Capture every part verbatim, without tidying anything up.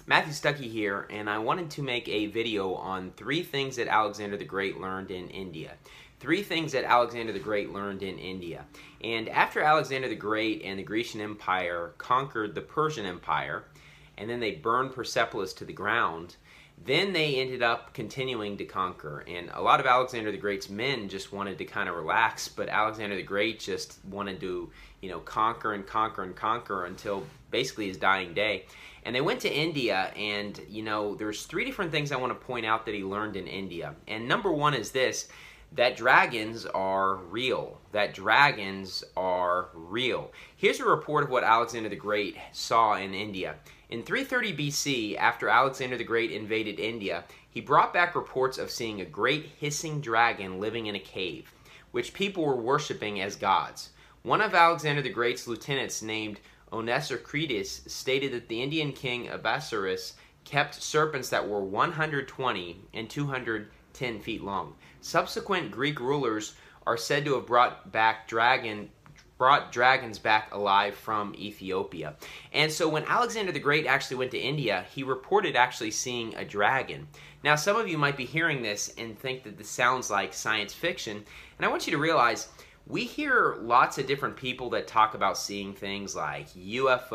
Matthew Stuckey here, and I wanted to make a video on three things that Alexander the Great learned in India. Three things that Alexander the Great learned in India. And after Alexander the Great and the Grecian Empire conquered the Persian Empire, and then they burned Persepolis to the ground, then they ended up continuing to conquer. And a lot of Alexander the Great's men just wanted to kind of relax, but Alexander the Great just wanted to, you know, conquer and conquer and conquer until basically his dying day. And they went to India, and, you know, there's three different things I want to point out that he learned in India. And number one is this, that dragons are real. That dragons are real. Here's a report of what Alexander the Great saw in India. In three thirty B C, after Alexander the Great invaded India, he brought back reports of seeing a great hissing dragon living in a cave, which people were worshipping as gods. One of Alexander the Great's lieutenants, named Onesicrates, stated that the Indian king Abasiris kept serpents that were one hundred twenty and two hundred ten feet long. Subsequent Greek rulers are said to have brought back dragon brought dragons back alive from Ethiopia. And so when Alexander the Great actually went to India, he reported actually seeing a dragon. Now, some of you might be hearing this and think that this sounds like science fiction, and I want you to realize we hear lots of different people that talk about seeing things like U F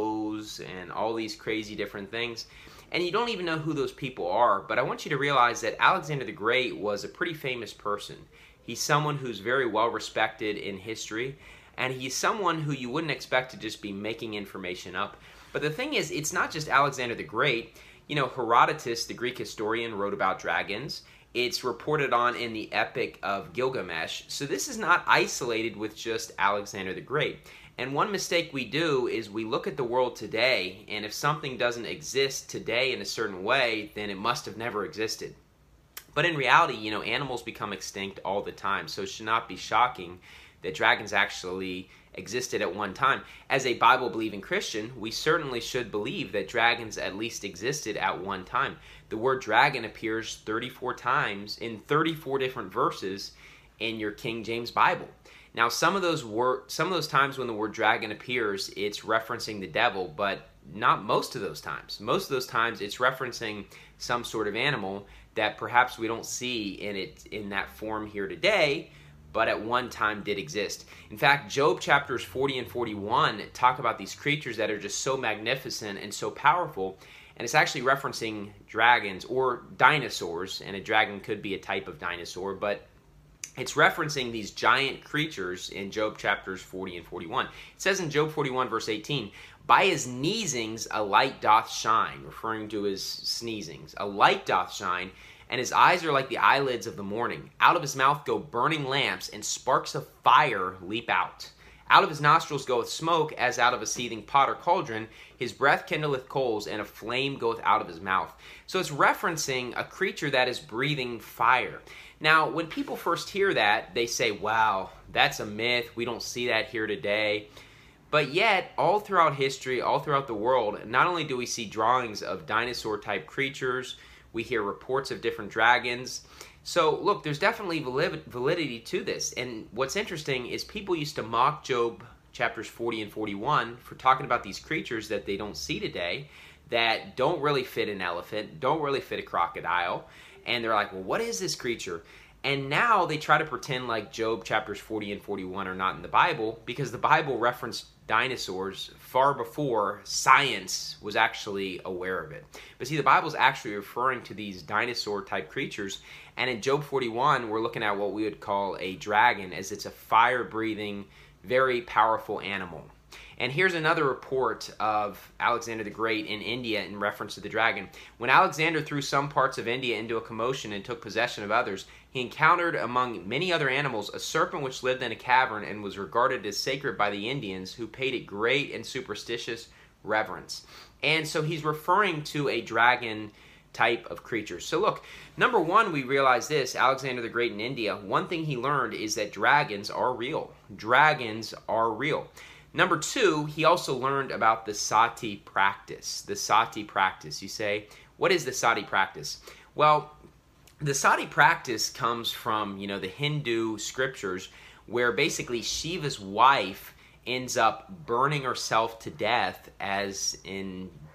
Os and all these crazy different things, and you don't even know who those people are. But I want you to realize that Alexander the Great was a pretty famous person. He's someone who's very well respected in history, and he's someone who you wouldn't expect to just be making information up. But the thing is, it's not just Alexander the Great. You know, Herodotus, the Greek historian, wrote about dragons. It's reported on in the Epic of Gilgamesh. So this is not isolated with just Alexander the Great. And one mistake we do is we look at the world today, and if something doesn't exist today in a certain way, then it must have never existed. But in reality, you know, animals become extinct all the time, so it should not be shocking that dragons actually existed at one time. As a Bible-believing Christian, we certainly should believe that dragons at least existed at one time. The word dragon appears thirty-four times in thirty-four different verses in your King James Bible. Now, some of those wor- some of those times when the word dragon appears, it's referencing the devil, but not most of those times. Most of those times, it's referencing some sort of animal that perhaps we don't see in it in that form here today, but at one time did exist. In fact, Job chapters forty and forty-one talk about these creatures that are just so magnificent and so powerful, and it's actually referencing dragons or dinosaurs, and a dragon could be a type of dinosaur, but it's referencing these giant creatures in Job chapters forty and forty-one. It says in Job forty-one verse eighteen, "By his sneezings a light doth shine," referring to his sneezings. "A light doth shine, and his eyes are like the eyelids of the morning. Out of his mouth go burning lamps, and sparks of fire leap out. Out of his nostrils goeth smoke, as out of a seething pot or cauldron. His breath kindleth coals, and a flame goeth out of his mouth." So it's referencing a creature that is breathing fire. Now, when people first hear that, they say, wow, that's a myth. We don't see that here today. But yet, all throughout history, all throughout the world, not only do we see drawings of dinosaur-type creatures, we hear reports of different dragons. So, look, there's definitely validity to this. And what's interesting is people used to mock Job chapters forty and forty-one for talking about these creatures that they don't see today, that don't really fit an elephant, don't really fit a crocodile. And they're like, well, what is this creature? And now they try to pretend like Job chapters forty and forty-one are not in the Bible, because the Bible referenced dinosaurs far before science was actually aware of it. But see, the Bible is actually referring to these dinosaur-type creatures, and in Job forty-one, we're looking at what we would call a dragon, as it's a fire-breathing, very powerful animal. And here's another report of Alexander the Great in India in reference to the dragon. "When Alexander threw some parts of India into a commotion and took possession of others, he encountered among many other animals a serpent which lived in a cavern and was regarded as sacred by the Indians, who paid it great and superstitious reverence." And so he's referring to a dragon type of creature. So look, number one, we realize this, Alexander the Great in India, one thing he learned is that dragons are real. Dragons are real. Number two, he also learned about the sati practice. The sati practice. You say, what is the sati practice? Well, the sati practice comes from, you know, the Hindu scriptures, where basically Shiva's wife ends up burning herself to death as in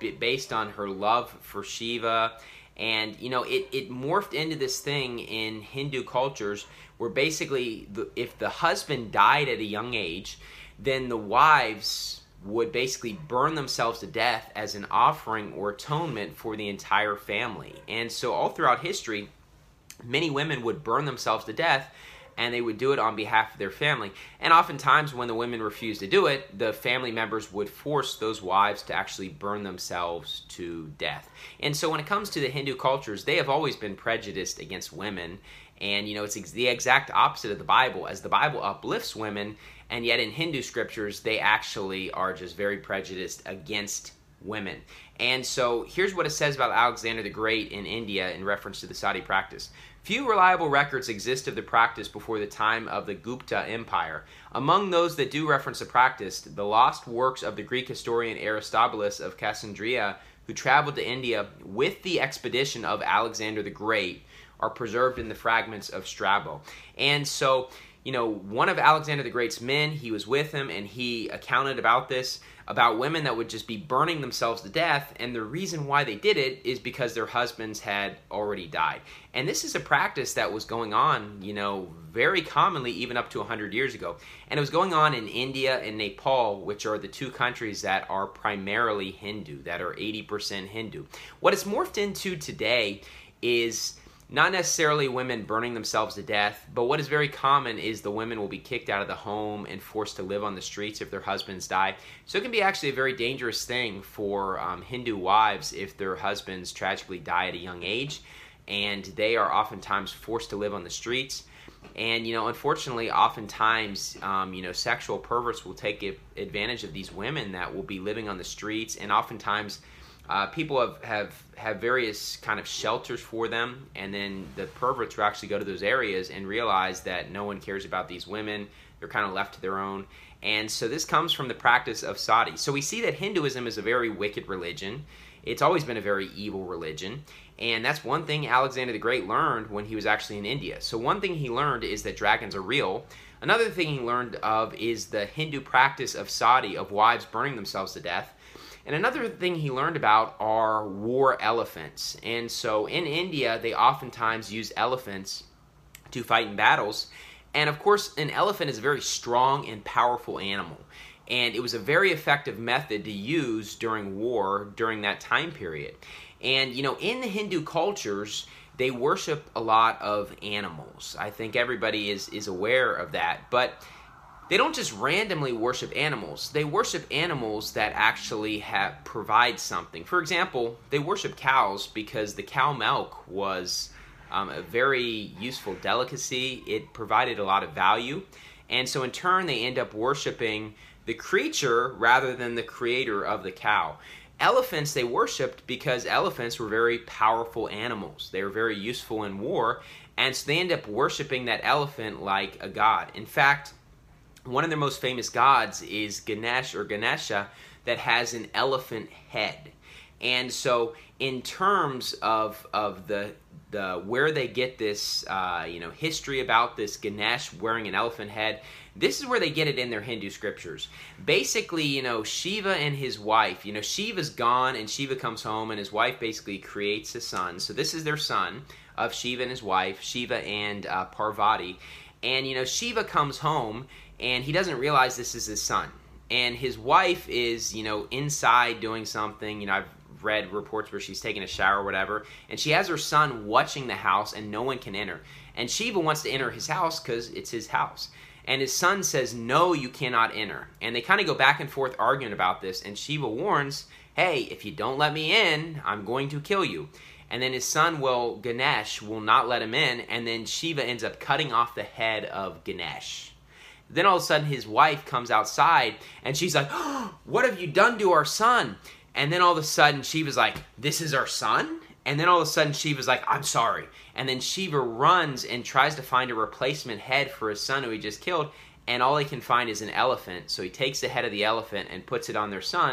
b- based on her love for Shiva. And, you know, it, it morphed into this thing in Hindu cultures where basically the, if the husband died at a young age, then the wives would basically burn themselves to death as an offering or atonement for the entire family. And so all throughout history, many women would burn themselves to death, and they would do it on behalf of their family. And oftentimes when the women refused to do it, the family members would force those wives to actually burn themselves to death. And so when it comes to the Hindu cultures, they have always been prejudiced against women. And, you know, it's ex- the exact opposite of the Bible, as the Bible uplifts women, and yet in Hindu scriptures, they actually are just very prejudiced against women. And so here's what it says about Alexander the Great in India in reference to the sati practice. Few reliable records exist of the practice before the time of the Gupta Empire. Among those that do reference the practice, the lost works of the Greek historian Aristobulus of Cassandreia, who traveled to India with the expedition of Alexander the Great, are preserved in the fragments of Strabo. And so, you know, one of Alexander the Great's men, he was with him, and he accounted about this, about women that would just be burning themselves to death, and the reason why they did it is because their husbands had already died. And this is a practice that was going on, you know, very commonly even up to one hundred years ago. And it was going on in India and Nepal, which are the two countries that are primarily Hindu, that are eighty percent Hindu. What it's morphed into today is not necessarily women burning themselves to death, but what is very common is the women will be kicked out of the home and forced to live on the streets if their husbands die. So it can be actually a very dangerous thing for um, Hindu wives if their husbands tragically die at a young age, and they are oftentimes forced to live on the streets. And, you know, unfortunately, oftentimes, um, you know, sexual perverts will take advantage of these women that will be living on the streets, and oftentimes Uh, people have, have, have various kind of shelters for them, and then the perverts will actually go to those areas and realize that no one cares about these women. They're kind of left to their own. And so this comes from the practice of sati. So we see that Hinduism is a very wicked religion. It's always been a very evil religion. And that's one thing Alexander the Great learned when he was actually in India. So one thing he learned is that dragons are real. Another thing he learned of is the Hindu practice of sati, of wives burning themselves to death. And another thing he learned about are war elephants. And so in India, they oftentimes use elephants to fight in battles. And of course, an elephant is a very strong and powerful animal. And it was a very effective method to use during war during that time period. And, you know, in the Hindu cultures, they worship a lot of animals. I think everybody is, is aware of that. But they don't just randomly worship animals. They worship animals that actually have provide something. For example, they worship cows because the cow milk was um, a very useful delicacy. It provided a lot of value. And so in turn, they end up worshiping the creature rather than the creator of the cow. Elephants they worshipped because elephants were very powerful animals. They were very useful in war. And so they end up worshiping that elephant like a god. In fact, one of their most famous gods is Ganesh or Ganesha that has an elephant head. And so in terms of of the the where they get this uh, you know history about this Ganesh wearing an elephant head, this is where they get it in their Hindu scriptures. Basically, you know, Shiva and his wife, you know, Shiva's gone and Shiva comes home and his wife basically creates a son. So this is their son of Shiva and his wife, Shiva and uh, Parvati. And, you know, Shiva comes home and he doesn't realize this is his son. And his wife is, you know, inside doing something. You know, I've read reports where she's taking a shower or whatever. And she has her son watching the house and no one can enter. And Shiva wants to enter his house because it's his house. And his son says, no, you cannot enter. And they kind of go back and forth arguing about this. And Shiva warns, hey, if you don't let me in, I'm going to kill you. And then his son, will Ganesh, will not let him in. And then Shiva ends up cutting off the head of Ganesh. Then all of a sudden his wife comes outside and she's like, oh, what have you done to our son? And then all of a sudden Shiva's like, this is our son? And then all of a sudden Shiva's like, I'm sorry. And then Shiva runs and tries to find a replacement head for his son who he just killed. And all he can find is an elephant. So he takes the head of the elephant and puts it on their son.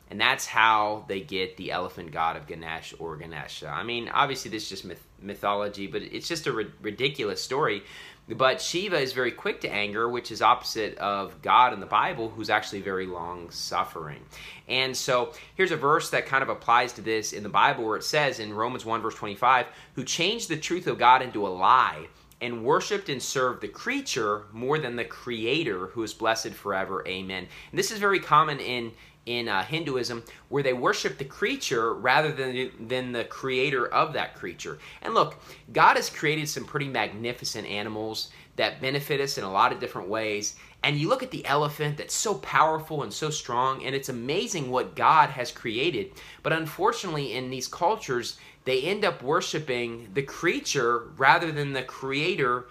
And that's how they get the elephant god of Ganesh or Ganesha. I mean, obviously this is just myth mythology, but it's just a ri ridiculous story. But Shiva is very quick to anger, which is opposite of God in the Bible, who's actually very long-suffering. And so here's a verse that kind of applies to this in the Bible, where it says in Romans one, verse twenty-five, who changed the truth of God into a lie and worshipped and served the creature more than the Creator, who is blessed forever. Amen. And this is very common in in uh, Hinduism, where they worship the creature rather than, than the creator of that creature. And look, God has created some pretty magnificent animals that benefit us in a lot of different ways. And you look at the elephant that's so powerful and so strong, and it's amazing what God has created. But unfortunately, in these cultures, they end up worshiping the creature rather than the creator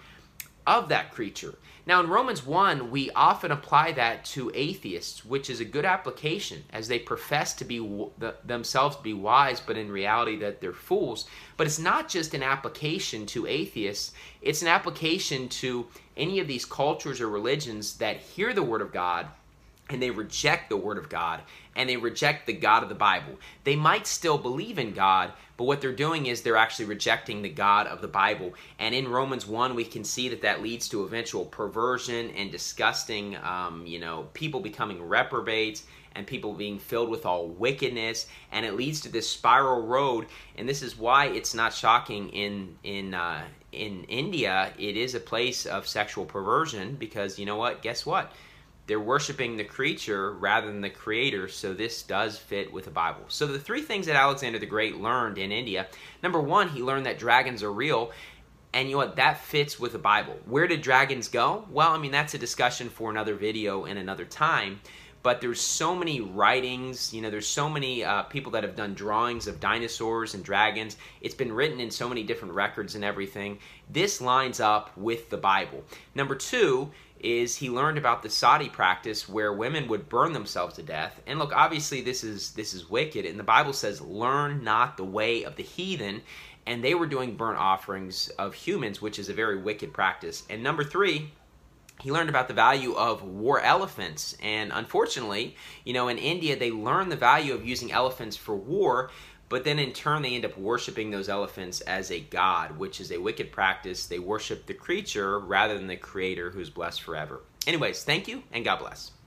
of that creature. Now, in Romans one, we often apply that to atheists, which is a good application, as they profess to be themselves to be wise, but in reality that they're fools. But it's not just an application to atheists, it's an application to any of these cultures or religions that hear the Word of God, and they reject the Word of God, and they reject the God of the Bible. They might still believe in God, but what they're doing is they're actually rejecting the God of the Bible. And in Romans one, we can see that that leads to eventual perversion and disgusting, um, you know, people becoming reprobates and people being filled with all wickedness. And it leads to this spiral road. And this is why it's not shocking in, in, uh, in India. It is a place of sexual perversion because, you know what? Guess what? They're worshiping the creature rather than the creator, so this does fit with the Bible. So the three things that Alexander the Great learned in India, number one, he learned that dragons are real, and you know what, that fits with the Bible. Where did dragons go? Well, I mean, that's a discussion for another video and another time, but there's so many writings, you know, there's so many uh, people that have done drawings of dinosaurs and dragons. It's been written in so many different records and everything. This lines up with the Bible. Number two, is he learned about the sati practice where women would burn themselves to death. And look, obviously this is this is wicked. And the Bible says, learn not the way of the heathen. And they were doing burnt offerings of humans, which is a very wicked practice. And number three, he learned about the value of war elephants. And unfortunately, you know, in India, they learned the value of using elephants for war, but then in turn, they end up worshiping those elephants as a god, which is a wicked practice. They worship the creature rather than the creator who's blessed forever. Anyways, thank you and God bless.